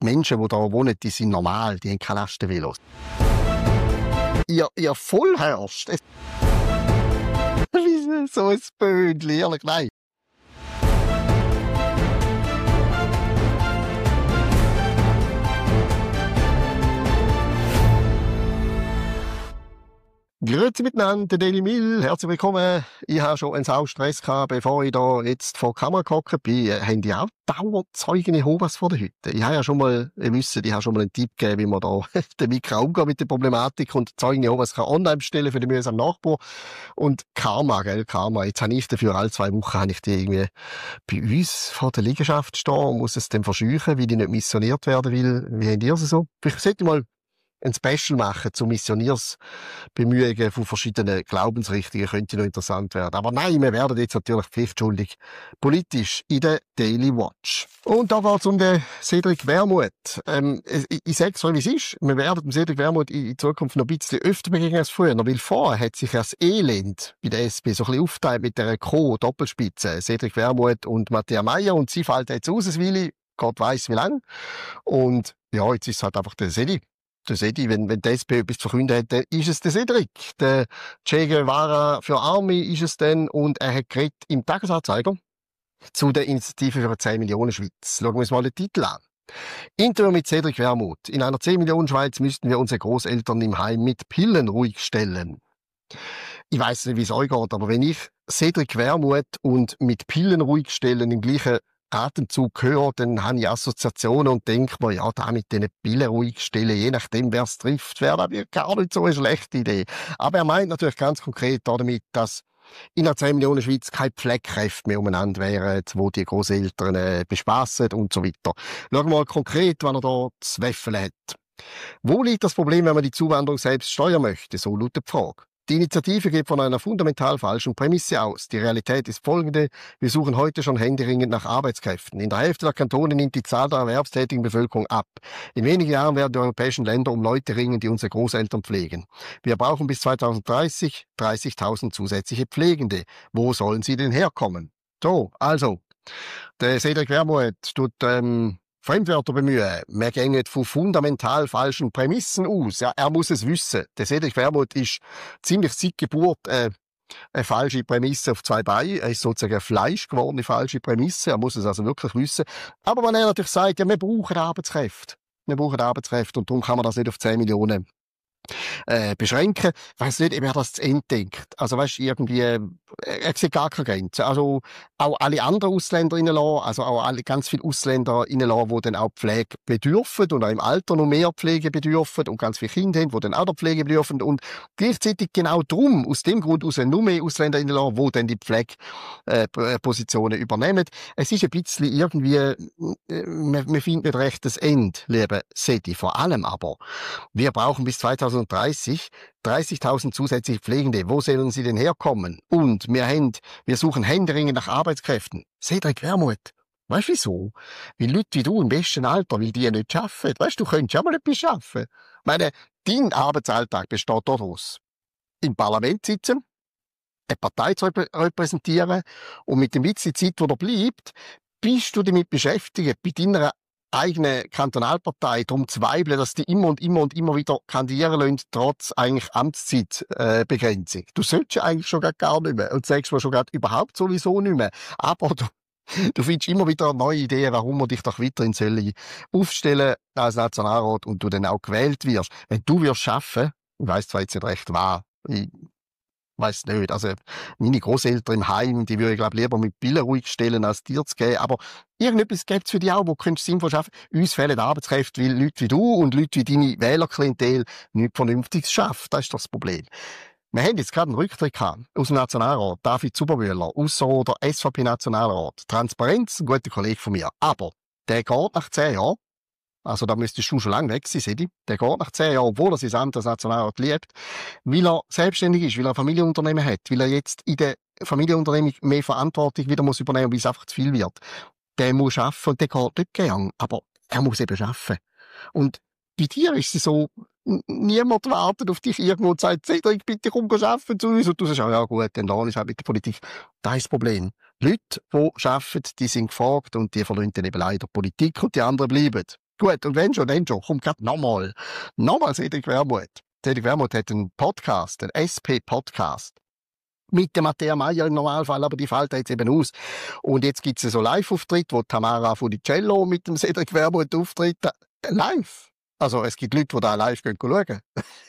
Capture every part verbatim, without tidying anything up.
Menschen, die hier wohnen, die sind normal, die haben keine Lastenvelos. Ihr, ihr Vollhörst. Es Wie so ein Böhnchen, ehrlich, nein. Grüezi miteinander, der Daily Mill, herzlich willkommen. Ich habe schon einen Saustress gehabt, bevor ich da jetzt vor der Kamera gehockt bin. Haben die auch dauernd Zeugen Jehovas vor der Hütte? Ich habe ja schon mal, ihr wisst, ich habe schon mal einen Tipp gegeben, wie man da damit umgehen mit der Problematik und Zeugen Jehovas kann online bestellen für den mühsamen Nachbar. Und Karma, gell, Karma. Jetzt habe ich dafür, alle zwei Wochen habe ich die irgendwie bei uns vor der Liegenschaft stehen und muss es dann verscheuchen, weil ich nicht missioniert werden will. Wie habt ihr es so? Vielleicht sollte ich mal ein Special machen zu Missioniersbemühungen von verschiedenen Glaubensrichtungen, könnte noch interessant werden. Aber nein, wir werden jetzt natürlich pflichtschuldig politisch in der Daily Watch. Und da geht es um den Cedric Wermuth. Ähm, ich ich sage es so, wie es ist. Wir werden dem Cedric Wermuth in Zukunft noch ein bisschen öfter begegnen als früher. Weil vorher hat sich das Elend bei der S P so ein bisschen aufgeteilt mit der Co-Doppelspitze. Cedric Wermuth und Matthäa Meier. Und sie fällt jetzt aus, weil Gott weiss wie lang. Und ja, jetzt ist es halt einfach der Cedric. Der Sedi, wenn, wenn die S P etwas zu verkünden hat, dann ist es der Cedric. Der Che Guevara für Army ist es dann. Und er hat geredet im Tagesanzeiger zu der Initiative für eine zehn Millionen Schweiz. Schauen wir uns mal den Titel an. Interview mit Cedric Wermuth. In einer zehn Millionen Schweiz müssten wir unsere Großeltern im Heim mit Pillen ruhig stellen. Ich weiss nicht, wie es euch geht, aber wenn ich Cedric Wermuth und mit Pillen ruhig stellen im gleichen Atemzug höre, dann habe ich Assoziationen und denke mir, ja, da mit diesen Pillen ruhig stellen, je nachdem, wer es trifft, wäre das gar nicht so eine schlechte Idee. Aber er meint natürlich ganz konkret damit, dass in einer zehn Millionen Schweiz keine Pflegekräfte mehr umeinander wären, wo die Großeltern äh, bespassen und so weiter. Schauen wir mal konkret, was er da zu weffeln hat. Wo liegt das Problem, wenn man die Zuwanderung selbst steuern möchte? So lautet die Frage. Die Initiative geht von einer fundamental falschen Prämisse aus. Die Realität ist folgende. Wir suchen heute schon händeringend nach Arbeitskräften. In der Hälfte der Kantone nimmt die Zahl der erwerbstätigen Bevölkerung ab. In wenigen Jahren werden die europäischen Länder um Leute ringen, die unsere Großeltern pflegen. Wir brauchen bis zweitausenddreißig dreißigtausend zusätzliche Pflegende. Wo sollen sie denn herkommen? So, also, der Cedric Wermuth tut ähm, Fremdwörter bemühen. Wir gehen von fundamental falschen Prämissen aus. Ja, er muss es wissen. Der Cedric Wermuth ist ziemlich seit Geburt äh, eine falsche Prämisse auf zwei Beinen. Er ist sozusagen eine fleischgewordene falsche Prämisse. Er muss es also wirklich wissen. Aber wenn er natürlich sagt, ja, wir brauchen Arbeitskräfte. Wir brauchen Arbeitskräfte und darum kann man das nicht auf zehn Millionen Äh, beschränken. Ich weiss nicht, ob er das zu Ende denkt. Also, weißt, irgendwie, äh, er sieht gar keine Grenze. Also, auch alle anderen Ausländer reinlassen, also auch alle, ganz viele Ausländer reinlassen, die dann auch Pflege bedürfen und auch im Alter noch mehr Pflege bedürfen und ganz viele Kinder haben, die dann auch der Pflege bedürfen und gleichzeitig genau drum, aus dem Grund, aus nur mehr Ausländer reinlassen, die dann die Pflegepositionen äh, übernehmen. Es ist ein bisschen irgendwie, äh, wir, wir finden nicht recht das Ende, liebe Sedi. Vor allem aber, wir brauchen bis zweitausenddreißig dreißigtausend zusätzliche Pflegende. Wo sollen sie denn herkommen? Und wir haben, wir suchen händeringend nach Arbeitskräften. Cedric Wermuth. Weißt du wieso? Weil Leute wie du im besten Alter, weil die ja nicht arbeiten. Weißt du, du könntest ja mal etwas arbeiten. Ich meine, dein Arbeitsalltag besteht daraus, im Parlament sitzen, eine Partei zu rep repräsentieren und mit dem bisschen Zeit, die da bleibt, bist du damit beschäftigt, bei deiner eigene Kantonalpartei darum zweifeln, dass die immer und immer und immer wieder kandidieren lassen, trotz eigentlich Amtszeitbegrenzung. Äh, du solltest ja eigentlich schon gar nicht mehr und sagst mir schon gerade überhaupt sowieso nicht mehr. Aber du, du findest immer wieder neue Ideen, warum man dich doch weiterhin soll aufstellen als Nationalrat und du dann auch gewählt wirst. Wenn du wirst schaffen, ich weiss zwar jetzt nicht recht wahr, ich weiss nicht, also meine Großeltern im Heim, die würde ich glaube lieber mit Pillen ruhig stellen, als dir zu geben, aber irgendetwas gibt es für dich auch, wo könntest du sinnvoll schaffen. Uns fehlen Arbeitskräfte, weil Leute wie du und Leute wie deine Wählerklientel nichts Vernünftiges schaffen. Das ist doch das Problem. Wir haben jetzt gerade einen Rücktritt gehabt aus dem Nationalrat, David Zubermüller, Ausserrhoder S V P-Nationalrat. Transparenz, ein guter Kollege von mir. Aber der geht nach zehn Jahren, also da müsstest du schon lange weg sein, Sedi. Der geht nach zehn Jahren, obwohl er sein Amt als Nationalrat liebt, weil er selbstständig ist, weil er ein Familienunternehmen hat, weil er jetzt in der Familienunternehmen mehr Verantwortung wieder muss übernehmen, weil es einfach zu viel wird. Der muss arbeiten und der geht nicht gern, aber er muss eben arbeiten. Und bei dir ist es so, niemand wartet auf dich irgendwo und sagt, Cedric, bitte komm arbeiten zu uns. Und du sagst, ja, ja gut, dann lerne ich halt mit der Politik. Das ist das Problem. Leute, die arbeiten, die sind gefragt und die verlassen dann eben leider Politik und die anderen bleiben. Gut, und wenn schon, dann schon, kommt grad nochmal. Nochmal Cedric Wermuth. Cedric Wermuth hat einen Podcast, einen S P-Podcast. Mit der Matthäa Meier im Normalfall, aber die fällt jetzt eben aus. Und jetzt gibt es so Live-Auftritt, wo Tamara Funicello mit dem Cedric Wermuth auftritt. Live. Also, es gibt Leute, die da live gehen schauen.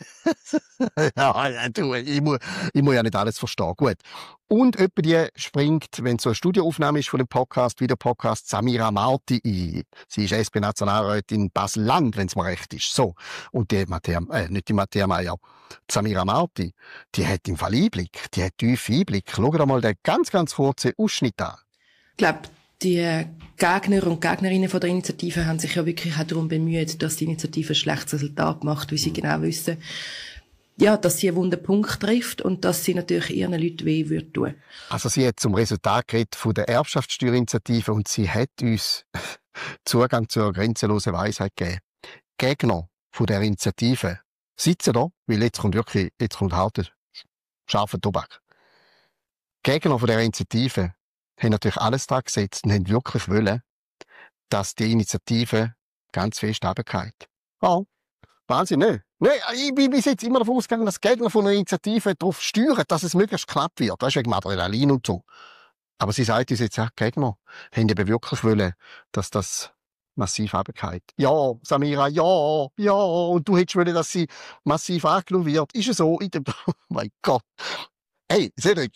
Ja, du, ich muss, ich muss ja nicht alles verstehen. Gut. Und etwa die springt, wenn so eine Studioaufnahme ist von dem Podcast, wie der Podcast Samira Marti ein. Sie ist S P-Nationalrätin Basel-Land, wenn es mir recht ist. So. Und die Matthäa, äh, nicht die Matthäa Meier, Samira Marti, die hat im Fall Einblick, die hat tiefen Einblick. Schau dir mal den ganz, ganz kurzen Ausschnitt an. Ich glaube, die Gegner und Gegnerinnen von der Initiative haben sich ja wirklich auch darum bemüht, dass die Initiative ein schlechtes Resultat macht, weil sie genau wissen, ja, dass sie einen wunden Punkt trifft und dass sie natürlich ihren Leuten weh würde tun. Also sie hat zum Resultat geredet von der Erbschaftssteuerinitiative und sie hat uns Zugang zur grenzenlosen Weisheit gegeben. Gegner von der Initiative sitzen da, weil jetzt kommt wirklich, jetzt kommt harter, scharfer Tobak. Gegner von der Initiative haben natürlich alles dran gesetzt und haben wirklich wollen, dass die Initiative ganz fest runtergeht. Oh, Wahnsinn, ne? Nee, ich bin bis jetzt immer davon ausgegangen, dass Gegner von einer Initiative darauf steuern, dass es möglichst knapp wird. Das ist wegen Adrenalin und so. Aber sie sagt uns jetzt, ja, Gegner haben eben wirklich wollen, dass das massiv runtergeht. Ja, Samira, ja, ja. Und du hättest wollen, dass sie massiv angenommen wird. Ist es so? In dem oh mein Gott. Hey, Cedric,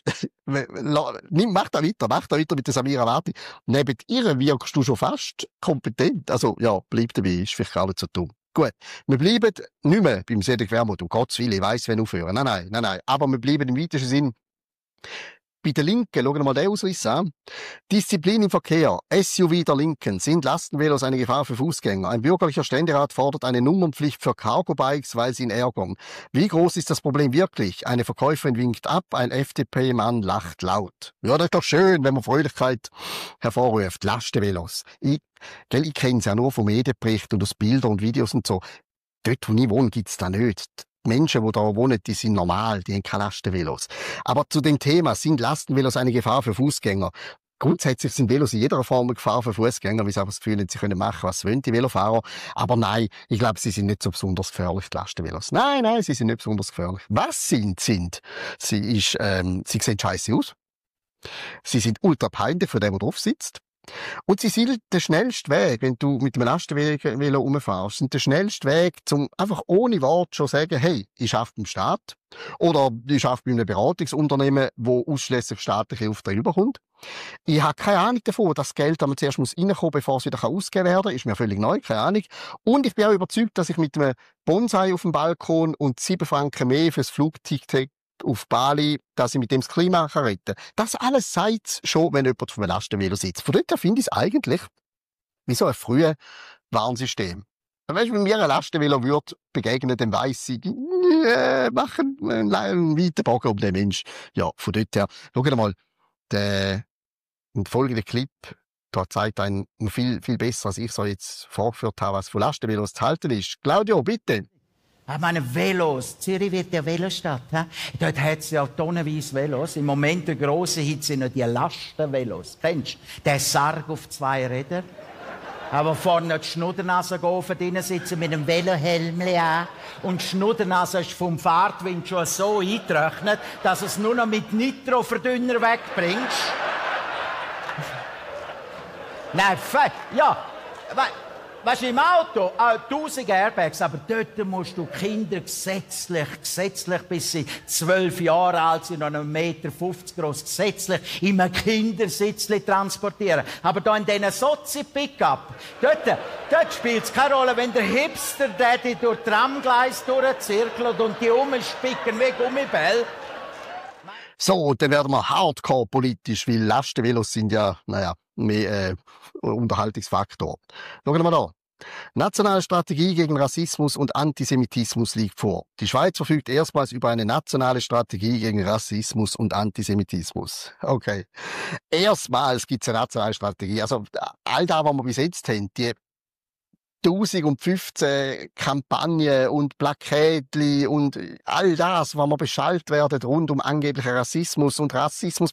mach da weiter, mach da weiter mit der Samira Marti. Neben ihr wirkst du schon fast kompetent. Also, ja, bleib dabei, ist vielleicht gar nicht so dumm. Gut, wir bleiben nicht mehr beim Cedric Wermuth, um Gottes Willen, ich weiss, wenn aufhören. Nein, nein, nein, nein. Aber wir bleiben im weitesten Sinn bei der Linken. Schauen wir mal den Ausriss an. Disziplin im Verkehr. S U V der Linken. Sind Lastenvelos eine Gefahr für Fußgänger? Ein bürgerlicher Ständerat fordert eine Nummernpflicht für Cargo-Bikes, weil sie ihn ärgern. Wie groß ist das Problem wirklich? Eine Verkäuferin winkt ab, ein F D P-Mann lacht laut. Ja, das ist doch schön, wenn man Fröhlichkeit hervorruft. Lastenvelos. Ich, gell, ich kenne es ja nur vom Medienbericht und aus Bildern und Videos und so. Dort, wo ich wohne, gibt's das nicht. Die Menschen, die da wohnen, die sind normal, die haben keine Lastenvelos. Aber zu dem Thema, sind Lastenvelos eine Gefahr für Fußgänger? Grundsätzlich sind Velos in jeder Form eine Gefahr für Fußgänger, weil sie einfach das Gefühl haben, sie können machen, was sie wollen, die Velofahrer. Aber nein, ich glaube, sie sind nicht so besonders gefährlich, die Lastenvelos. Nein, nein, sie sind nicht besonders gefährlich. Was sind, sind? Sie ist, ähm, sie sehen scheiße aus. Sie sind ultra peinlich für den, der drauf sitzt. Und sie sind der schnellste Weg, wenn du mit einem Lastenvelo rumfährst, sind der schnellste Weg, um einfach ohne Wort schon sagen, hey, ich arbeite beim Staat oder ich arbeite bei einem Beratungsunternehmen, wo ausschliesslich staatliche Aufträge überkommt. Ich habe keine Ahnung davon, dass das Geld aber zuerst muss reinkommen, bevor es wieder ausgegeben werden kann. Ist mir völlig neu, keine Ahnung. Und ich bin auch überzeugt, dass ich mit einem Bonsai auf dem Balkon und sieben Franken mehr fürs Flugticket auf Bali, dass ich mit dem das Klima retten kann. Das alles sagt schon, wenn jemand auf einem Lastenvelo sitzt. Von dort finde ich es eigentlich wie so ein frühes Warnsystem. Weißt du, wenn mir ein Lastenvelo würde begegnen, dann weiss ich, äh, machen einen, einen weiten Bogen um den Mensch. Ja, von dort her. Schau dir mal, der folgende Clip, da zeigt einen viel, viel besser, als ich so jetzt vorgeführt habe, was von Lastenvelos zu halten ist. Claudio, bitte. Ich meine, Velos. Zürich wird ja Velostadt. He? Dort hat es ja tonnenweise Velos. Im Moment der grosse Hit sind ja die Lastenvelos. Kennst du? Der Sarg auf zwei Rädern. Aber vorne die Schnuddernase drin sitzen mit einem Velohelm an. Und die Schnuddernase ist vom Fahrtwind schon so eingetrocknet, dass es nur noch mit Nitro-Verdünner wegbringst. Nein, fe ja. We Weißt du, im Auto, auch tausend Airbags, aber dort musst du Kinder gesetzlich, gesetzlich, bis sie zwölf Jahre alt sind und einen Meter fünfzig groß, gesetzlich in einem Kindersitzli transportieren. Aber da in diesen Sozi-Pickup, dort, dort spielt es keine Rolle, wenn der Hipster-Daddy durch Tramgleis durchzirkelt und die umspicken wie Gummibälle. So, dann werden wir hardcore politisch, weil Lastenvelos sind ja, naja, mehr äh, Unterhaltungsfaktor. Schauen wir mal da. Nationale Strategie gegen Rassismus und Antisemitismus liegt vor. Die Schweiz verfügt erstmals über eine nationale Strategie gegen Rassismus und Antisemitismus. Okay. Erstmals gibt es eine nationale Strategie. Also all das, was wir bis jetzt haben, die tausendfünfzehn Kampagnen und Plaketli und all das, was wir beschallt werden rund um angeblichen Rassismus und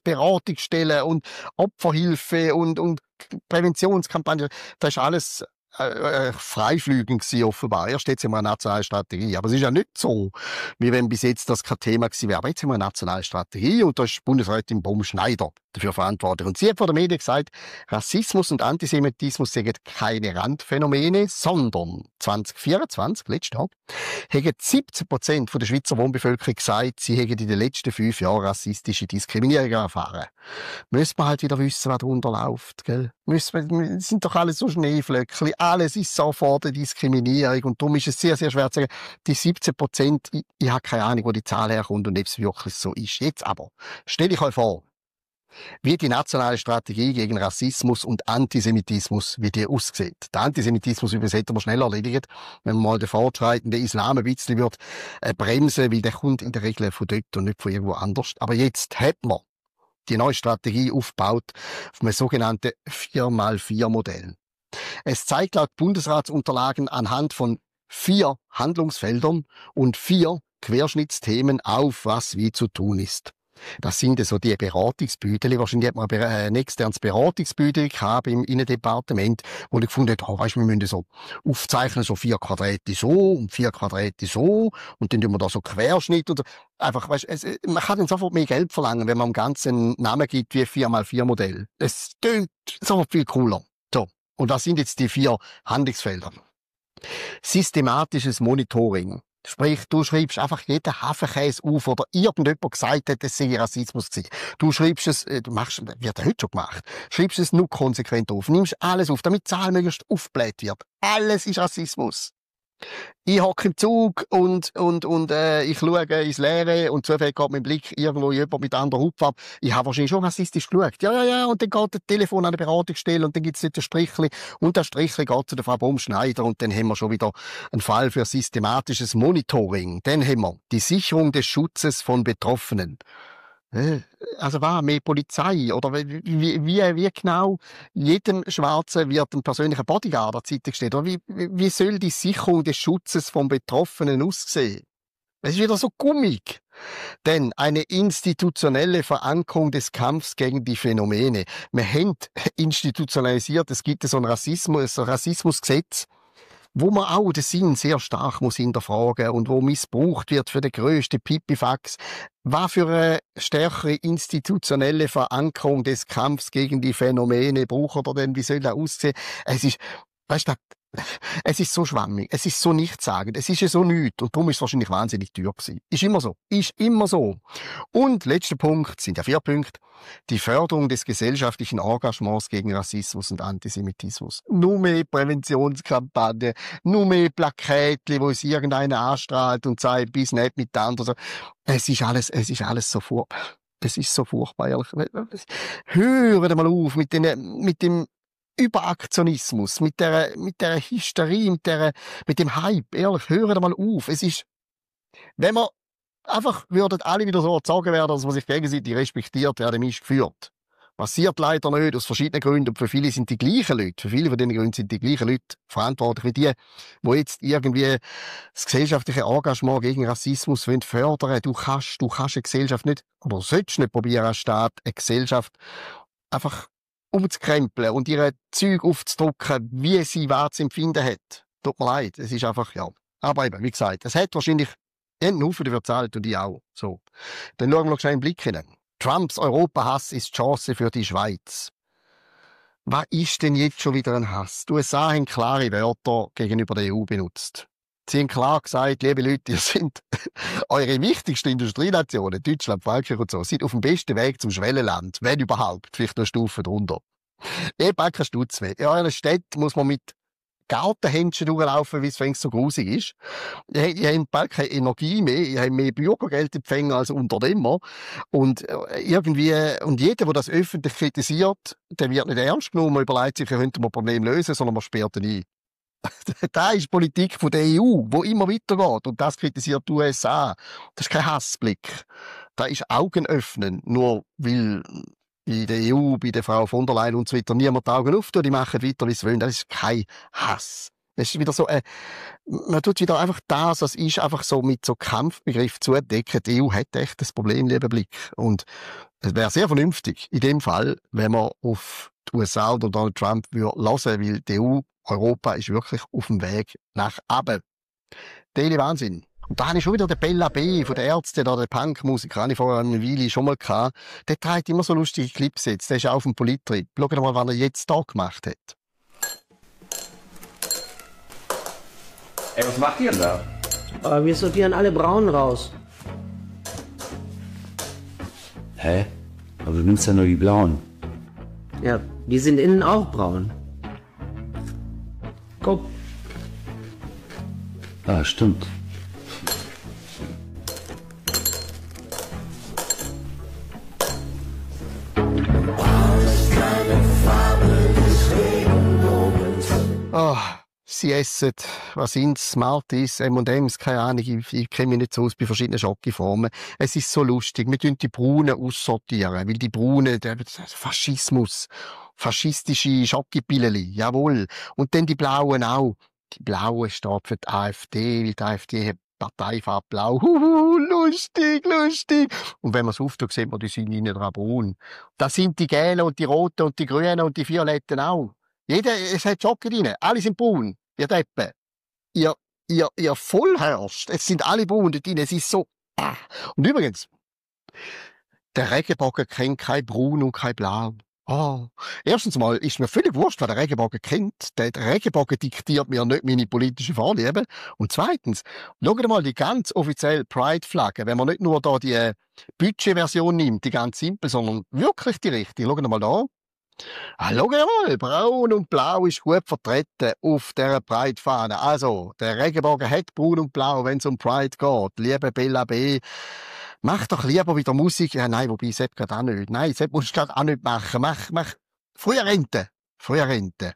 Rassismusberatungsstellen und Opferhilfe und, und Präventionskampagnen, das ist alles äh, freiflügend gewesen, offenbar. Erst jetzt haben wir eine nationale Strategie. Aber es ist ja nicht so, wie wenn bis jetzt das kein Thema gewesen wäre. Aber jetzt haben wir eine nationale Strategie und da ist Bundesrätin Baum-Schneider dafür verantwortlich. Und sie hat vor den Medien gesagt, Rassismus und Antisemitismus sind keine Randphänomene, sondern zwanzig vierundzwanzig, letztes Jahr, haben siebzehn Prozent der Schweizer Wohnbevölkerung gesagt, sie hätten in den letzten fünf Jahren rassistische Diskriminierung erfahren. Müssen wir halt wieder wissen, was darunter läuft, gell? Müssen wir, es sind doch alles so Schneeflöckchen, alles ist sofort eine Diskriminierung und darum ist es sehr, sehr schwer zu sagen, die siebzehn Prozent, ich, ich habe keine Ahnung, wo die Zahl herkommt und ob es wirklich so ist. Jetzt aber, stell dich euch vor, wie die nationale Strategie gegen Rassismus und Antisemitismus, wie die aussieht. Der Antisemitismus übrigens hätten wir schnell erledigt, wenn man mal den fortschreitenden Islam ein bisschen wird, äh, bremsen, weil der kommt in der Regel von dort und nicht von irgendwo anders. Aber jetzt hat man die neue Strategie aufgebaut auf einem sogenannten vier mal vier Modell. Es zeigt laut Bundesratsunterlagen anhand von vier Handlungsfeldern und vier Querschnittsthemen auf, was wie zu tun ist. Das sind so die Beratungsbüdeli. Wahrscheinlich hat man ein externes Beratungsbüdeli gehabt im Innendepartement, wo ich gefunden habe, oh, weißt, wir müssen so aufzeichnen, so vier Quadrate so und vier Quadrate so und dann tun wir da so Querschnitt und so. Einfach, weißt, es, man kann dann sofort mehr Geld verlangen, wenn man dem Ganzen einen Namen gibt wie vier mal vier Modell. Es klingt sofort viel cooler. So. Und was sind jetzt die vier Handlungsfelder? Systematisches Monitoring. Sprich, du schreibst einfach jeden Hafenkäse auf oder irgendjemand gesagt hat, es sei Rassismus gewesen. Du schreibst es, du machst, wird ja heute schon gemacht, schreibst es nur konsequent auf, nimmst alles auf, damit die Zahl möglichst aufgebläht wird. Alles ist Rassismus. Ich hocke im Zug und, und, und äh, ich schaue ins Leere und zufällig geht mein Blick irgendwo jemand mit anderer Hautfarbe. Ich habe wahrscheinlich schon rassistisch geschaut. Ja, ja, ja, und dann geht das Telefon an der Beratungsstelle und dann gibt es dort ein Strichli und das Strichli geht zu der Frau Baum-Schneider und dann haben wir schon wieder einen Fall für systematisches Monitoring. Dann haben wir die Sicherung des Schutzes von Betroffenen. Also war mehr Polizei oder wie, wie, wie genau jedem Schwarzen wird ein persönlicher Bodyguard an die Seite gestellt? Oder wie, wie soll die Sicherung des Schutzes von Betroffenen aussehen? Es ist wieder so gummig. Denn eine institutionelle Verankerung des Kampfs gegen die Phänomene. Wir haben institutionalisiert, es gibt so ein Rassismus, ein Rassismusgesetz, wo man auch den Sinn sehr stark muss hinterfragen und wo missbraucht wird für den grössten Pipifax. Was für eine stärkere institutionelle Verankerung des Kampfs gegen die Phänomene braucht er denn? Wie soll das aussehen? Es ist, weißt du, es ist so schwammig, es ist so nichtssagend, es ist ja so nichts und darum ist es wahrscheinlich wahnsinnig teuer gewesen. Ist immer so, ist immer so. Und letzter Punkt, sind ja vier Punkte, die Förderung des gesellschaftlichen Engagements gegen Rassismus und Antisemitismus. Nur mehr Präventionskampagnen, nur mehr Plakate, wo es irgendeiner anstrahlt und sagt, bis nicht miteinander. So. Es ist alles, es ist alles so furchtbar. Es ist so furchtbar, ehrlich. Hören mal auf mit, den, mit dem Überaktionismus, mit der, mit der Hysterie, mit, der, mit dem Hype. Ehrlich, hören mal auf. Es ist, wenn wir einfach würden alle wieder so erzogen werden, dass man sich gegenseitig respektiert, wer dem ist geführt. Passiert leider nicht, aus verschiedenen Gründen. Und für viele sind die gleichen Leute, für viele von diesen Gründen sind die gleichen Leute verantwortlich wie die, die jetzt irgendwie das gesellschaftliche Engagement gegen Rassismus fördern wollen. Du kannst, du kannst eine Gesellschaft nicht, oder sollst nicht probieren, als Staat eine Gesellschaft einfach umzukrempeln und ihre Zeug aufzudrücken, wie sie was zu empfinden hat. Tut mir leid, es ist einfach, ja. Aber eben, wie gesagt, es hat wahrscheinlich einen Haufen dafür gezahlt und ich auch. So. Dann schauen wir noch schnell einen Blick hinein. Trumps Europahass ist Chance für die Schweiz. Was ist denn jetzt schon wieder ein Hass? Die U S A haben klare Wörter gegenüber der E U benutzt. Sie haben klar gesagt, liebe Leute, ihr seid eure wichtigsten Industrienationen, Deutschland, Frankreich und so, sind auf dem besten Weg zum Schwellenland, wenn überhaupt, vielleicht noch eine Stufe drunter. Ihr packt keinen Stutz mehr. In eurer Stadt muss man mit Gartenhändchen durchlaufen, wie es fängst so grusig ist. Ihr, ihr habt bald keine Energie mehr, ihr habt mehr Bürgergeldempfänger als Unternehmer. Und irgendwie, und jeder, der das öffentlich kritisiert, der wird nicht ernst genommen, man überlegt sich, er könnte man Problem lösen, sondern man sperrt ihn ein. Das ist die Politik von der E U, die immer weitergeht. Und das kritisiert die U S A. Das ist kein Hassblick. Das ist Augen öffnen. Nur weil bei der E U, bei der Frau von der Leyen und so weiter niemand die Augen auftut, die machen weiter, wie sie wollen. Das ist kein Hass. Das ist wieder so, äh, man tut wieder einfach das, was ist, einfach so mit so Kampfbegriff zudecken. Die E U hat echt das Problem, lieber Blick. Und es wäre sehr vernünftig, in dem Fall, wenn man auf die U S A oder Donald Trump würde hören, weil die E U, Europa, ist wirklich auf dem Weg nach oben. Daily Wahnsinn. Und da habe ich schon wieder den Bella B. von den Ärzten, der Punkmusiker, habe ich vorher eine Weile schon mal gehabt. Der trägt immer so lustige Clips jetzt. Der ist auch auf dem Polit-Trip. Schaut mal, was er jetzt da gemacht hat. Ey, was macht ihr denn da? Aber wir sortieren alle Braunen raus. Hä? Aber du nimmst ja nur die blauen. Ja, die sind innen auch braun. Guck. Ah, stimmt. Oh, sie essen, was sind's, Smarties, M und M's, keine Ahnung, ich, ich kenne mich nicht so aus bei verschiedenen Schokiformen. Es ist so lustig, wir tun die Braunen aussortieren, weil die Braunen, der Faschismus, faschistische Schokipilleli, jawohl. Und dann die Blauen auch. Die Blauen steht für die AfD, weil die AfD hat Parteifarbe blau. Huhu, lustig, lustig. Und wenn man es auftut, sieht man, die sind innen dran braun. Das sind die Gelben und die Roten und die Grünen und die Violetten auch. Jeder, es hat Schoki drin. Alle sind braun. Ihr Deppen. Ihr, ihr, ihr Vollherrscht. Es sind alle braun dort drin. Es ist so, ah. Und übrigens, der Regenbogen kennt kein Braun und kein Blau. Oh. Erstens mal ist mir völlig wurscht, was der Regenbogen kennt. Der Regenbogen diktiert mir nicht meine politischen Vorlieben. Und zweitens, schaut mal die ganz offizielle Pride-Flagge. Wenn man nicht nur da die Budget-Version nimmt, die ganz simpel, sondern wirklich die richtige. Schaut mal da. Ah, schau mal, braun und blau ist gut vertreten auf dieser Pride-Fahne. Also, der Regenbogen hat braun und blau, wenn es um Pride geht. Liebe Bella B., mach doch lieber wieder Musik. Ja, nein, wobei, Sepp geht auch nicht. Nein, Sepp musst du gerade auch nicht machen. Mach, mach, früher Rente. Früher Rente.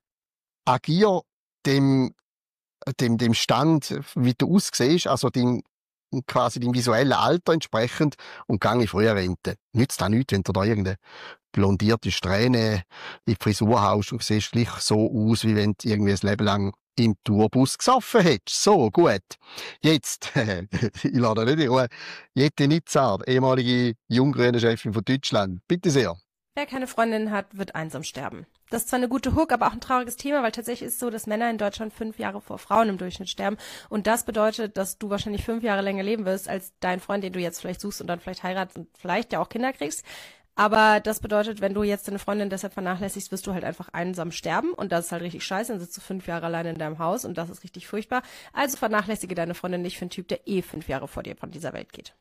Agier dem, dem, dem Stand, wie du aussiehst, also dem, quasi dem visuellen Alter entsprechend, und gang in früher Rente. Nützt auch nichts, wenn du da irgendeine blondierte Strähne in die Frisur haust und siehst gleich so aus, wie wenn du irgendwie ein Leben lang im Tourbus gesoffen hättest. So, gut. Jetzt, ich lade nicht in Ruhe, Jette Nitzard, ehemalige junggrüne Chefin von Deutschland. Bitte sehr. Wer keine Freundin hat, wird einsam sterben. Das ist zwar eine gute Hook, aber auch ein trauriges Thema, weil tatsächlich ist es so, dass Männer in Deutschland fünf Jahre vor Frauen im Durchschnitt sterben. Und das bedeutet, dass du wahrscheinlich fünf Jahre länger leben wirst als dein Freund, den du jetzt vielleicht suchst und dann vielleicht heiratest und vielleicht ja auch Kinder kriegst. Aber das bedeutet, wenn du jetzt deine Freundin deshalb vernachlässigst, wirst du halt einfach einsam sterben. Und das ist halt richtig scheiße. Dann sitzt du fünf Jahre alleine in deinem Haus und das ist richtig furchtbar. Also vernachlässige deine Freundin nicht für einen Typ, der eh fünf Jahre vor dir von dieser Welt geht.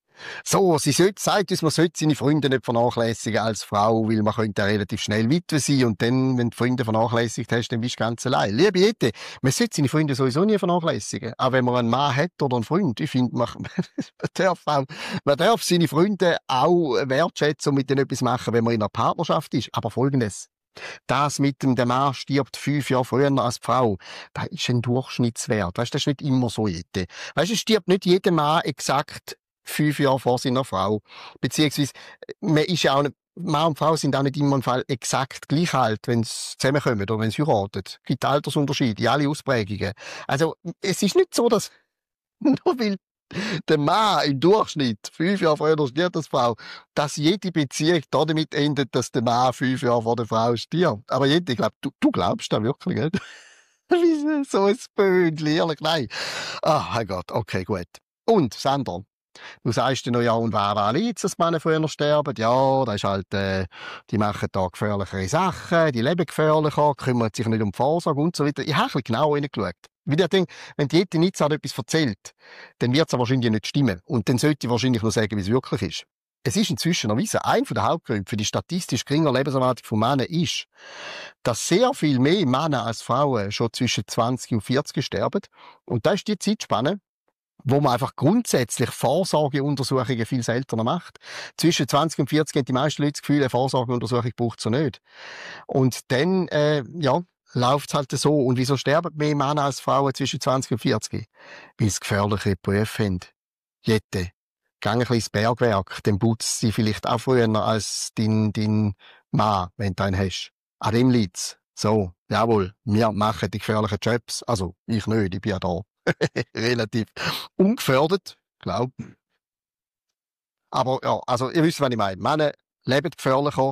So, sie sollte, sagt uns, man sollte seine Freunde nicht vernachlässigen als Frau, weil man könnte relativ schnell Witwe sein und dann, wenn du Freunde vernachlässigt hast, dann bist du ganz allein. Liebe Jette, man sollte seine Freunde sowieso nie vernachlässigen. Auch wenn man einen Mann hat oder einen Freund. Ich finde, man, man, darf auch, man darf seine Freunde auch wertschätzen und mit denen etwas machen, wenn man in einer Partnerschaft ist. Aber Folgendes. Das mit dem, der Mann stirbt fünf Jahre früher als die Frau, das ist ein Durchschnittswert. Weißt, das ist nicht immer so, Jette. Weißt, es stirbt nicht jeder Mann exakt fünf Jahre vor seiner Frau. Beziehungsweise, man ist ja auch nicht, Mann und Frau sind auch nicht immer im Fall exakt gleich alt, wenn sie zusammenkommen oder wenn sie heiraten. Es gibt Altersunterschiede in alle Ausprägungen. Also, es ist nicht so, dass nur weil der Mann im Durchschnitt fünf Jahre früher stirbt als Frau, dass jede Beziehung damit endet, dass der Mann fünf Jahre vor der Frau stirbt. Aber jede, ich glaube, du, du glaubst das wirklich, nicht? Wie so ein Böhnchen, ehrlich, nein. Ah, mein Gott, okay, gut. Und, Sandra, du sagst dir noch, ja, und wer wer liegt, dass Männer früher sterben? Ja, das ist halt, äh, die machen da gefährlichere Sachen, die leben gefährlicher, kümmern sich nicht um die Vorsorge und so weiter. Ich habe ein bisschen genau hineingeschaut. Weil ich denke, wenn die Jette Nitzard etwas erzählt, dann wird es wahrscheinlich nicht stimmen. Und dann sollte ich wahrscheinlich nur sagen, wie es wirklich ist. Es ist inzwischen erwiesen, ein der Hauptgründe für die statistisch geringe Lebenserwartung von Männern ist, dass sehr viel mehr Männer als Frauen schon zwischen zwanzig und vierzig sterben. Und das ist die Zeitspanne, wo man einfach grundsätzlich Vorsorgeuntersuchungen viel seltener macht. Zwischen zwanzig und vierzig haben die meisten Leute das Gefühl, eine Vorsorgeuntersuchung braucht es nicht. Und dann, äh, ja, läuft es halt so. Und wieso sterben mehr Männer als Frauen zwischen zwanzig und vierzig? Weil sie gefährliche Berufe haben. Jette, geh ein bisschen ins Bergwerk, dann putzt sie vielleicht auch früher als dein, dein Mann, wenn du einen hast. An dem liegt's. So, jawohl, wir machen die gefährlichen Jobs. Also, ich nicht, ich bin ja da. Relativ ungefährdet, glaub. Aber ja, also ihr wisst, was ich meine. Männer leben gefährlicher,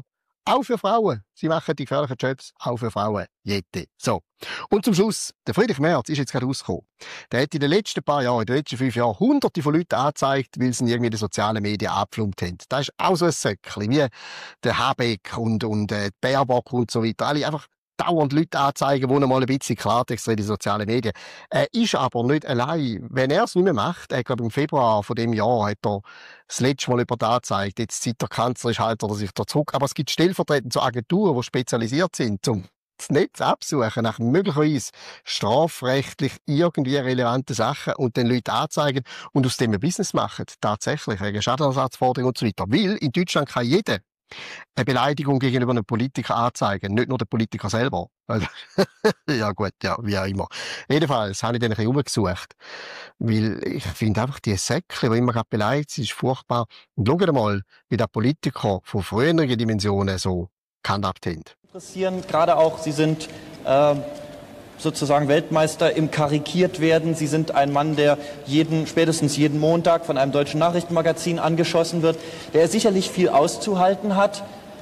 auch für Frauen. Sie machen die gefährlichen Jobs auch für Frauen. Jette. So. Und zum Schluss, der Friedrich Merz ist jetzt gerade rausgekommen. Der hat in den letzten paar Jahren, in den letzten fünf Jahren, hunderte von Leuten angezeigt, weil sie ihn irgendwie in den sozialen Medien abgefilmt haben. Das ist auch so ein Säckchen, wie der Habeck und, und äh, Baerbock und so weiter. Alle einfach dauernd Leute anzeigen, die mal ein bisschen Klartext in die sozialen Medien. Er ist aber nicht allein. Wenn er es nicht mehr macht, ich glaube im Februar von dem Jahr hat er das letzte Mal jemand angezeigt, jetzt seit der Kanzler ist, halt er sich da zurück. Aber es gibt stellvertretend so Agenturen, die spezialisiert sind, um das Netz absuchen nach möglicherweise strafrechtlich irgendwie relevanten Sachen und den Leuten anzeigen und aus dem ein Business machen. Tatsächlich, wegen Schadenersatzforderungen und so weiter. Weil in Deutschland kann jeder eine Beleidigung gegenüber einem Politiker anzeigen, nicht nur der Politiker selber. Also, ja gut, ja, wie auch immer. Jedenfalls habe ich den ein bisschen umgesucht, weil ich finde einfach, die Säckchen, die immer gerade beleidigt sind, ist furchtbar. Und schaut mal, wie der Politiker von früheren Dimensionen so gehandhabt haben. Interessieren, gerade auch, Sie sind äh, sozusagen Weltmeister im Karikiert werden. Sie sind ein Mann, der jeden, spätestens jeden Montag von einem deutschen Nachrichtenmagazin angeschossen wird, der sicherlich viel auszuhalten hat.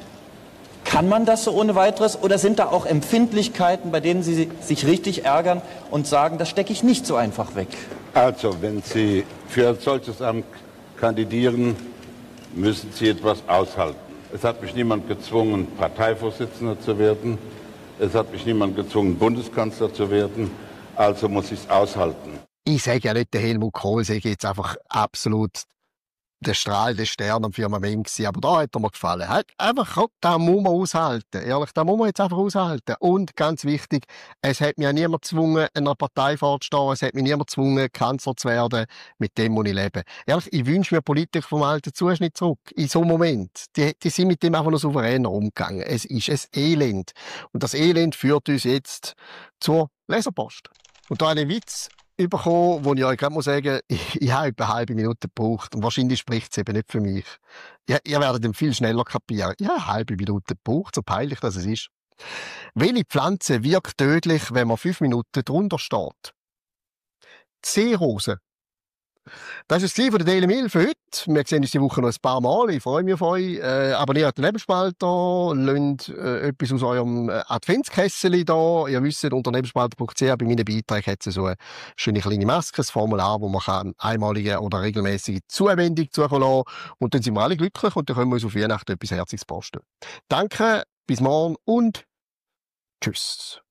Kann man das so ohne weiteres oder sind da auch Empfindlichkeiten, bei denen Sie sich richtig ärgern und sagen, das stecke ich nicht so einfach weg? Also, wenn Sie für ein solches Amt kandidieren, müssen Sie etwas aushalten. Es hat mich niemand gezwungen, Parteivorsitzender zu werden. Es hat mich niemand gezwungen, Bundeskanzler zu werden. Also muss ich es aushalten. Ich sage ja nicht, der Helmut Kohl sei jetzt einfach absolut der Strahl des Stern am Firmament gewesen, aber da hat er mir gefallen. Halt einfach, da muss man aushalten. Ehrlich, da muss man jetzt einfach aushalten. Und ganz wichtig, es hat mich ja niemand gezwungen, einer Partei vorzustehen. Es hat mich niemand gezwungen, Kanzler zu werden. Mit dem muss ich leben. Ehrlich, ich wünsche mir Politiker vom alten Zuschnitt zurück. In so einem Moment. Die, die sind mit dem einfach noch souveräner umgegangen. Es ist ein Elend. Und das Elend führt uns jetzt zur Leserpost. Und da einen Witz bekommen, wo ich euch gerade sagen muss, ich, ich habe etwa eine halbe Minute gebraucht und wahrscheinlich spricht es eben nicht für mich. Ja, ihr werdet dann viel schneller kapieren. Ich habe eine halbe Minute gebraucht, so peinlich das es ist. Welche Pflanze wirkt tödlich, wenn man fünf Minuten drunter steht? Die Seerose. Das ist das Ziel von der Daily Mail für heute. Wir sehen uns die Woche noch ein paar Mal. Ich freue mich auf euch. Äh, abonniert den Nebenspalter, lasst äh, etwas aus eurem äh, Adventskessel da. Ihr wisst, unter nebenspalter punkt c h bei meinen Beiträgen hat es so eine schöne kleine Maske, ein Formular, wo man kann einmalige oder regelmäßige Zuwendung zukommen lassen. Und dann sind wir alle glücklich und dann können wir uns auf Weihnachten etwas Herzliches posten. Danke, bis morgen und tschüss.